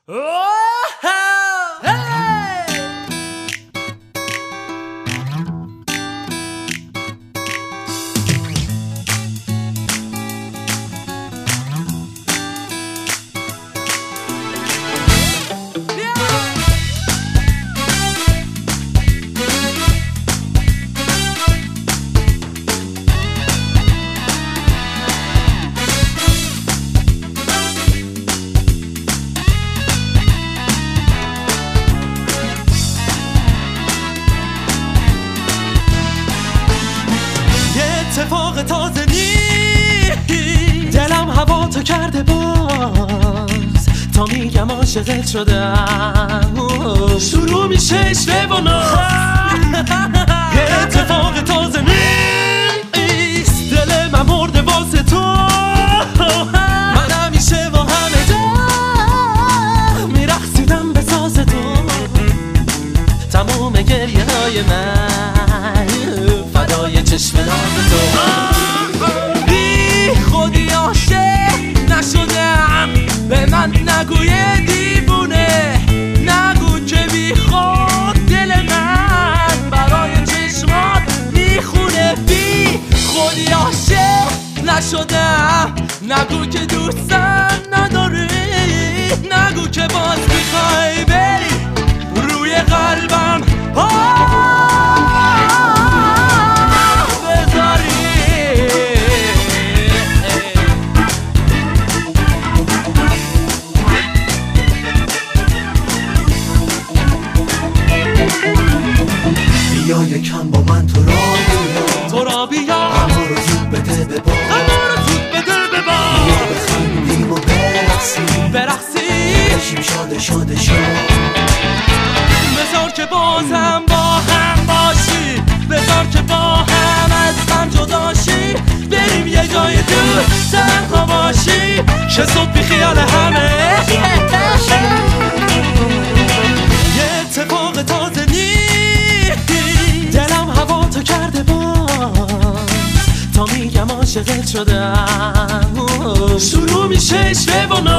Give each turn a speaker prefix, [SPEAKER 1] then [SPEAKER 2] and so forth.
[SPEAKER 1] اتفاق تازه نیست، دلم هوا تو کرده باز، تا میگم عاشقت شدم شروع میشه اشوه و ناز. اتفاق تازه نیست، دل من مرده واسه تو، من همیشه با همه جا میرقصیدم به ساز تو، تموم گریه های من فدای چشم ناز تو. بی خودی عاشق نشدم، به من نگوی دیوونه، نگو که بی خود دل من برای چشمات میخونه. بی خودی عاشق نشدم، نگو که دوستم نداری، نگو که باز میخوای بری روی قلبم
[SPEAKER 2] بیا یکم با من تو را بیا، اما رو زود بده به باد،
[SPEAKER 1] بیا
[SPEAKER 2] بخندیم و برقصیم، بشیم شاد
[SPEAKER 1] بذار که بازم با هم باشی، بذار که با هم از هم جداشی، بریم یه جای دور تنها باشی، که صبح بی خیال همه. یه اتفاق تازه نیست، دلم هوا تو کرده باز، تا میگم عاشقت شدم شروع میشه اشوه و ناز.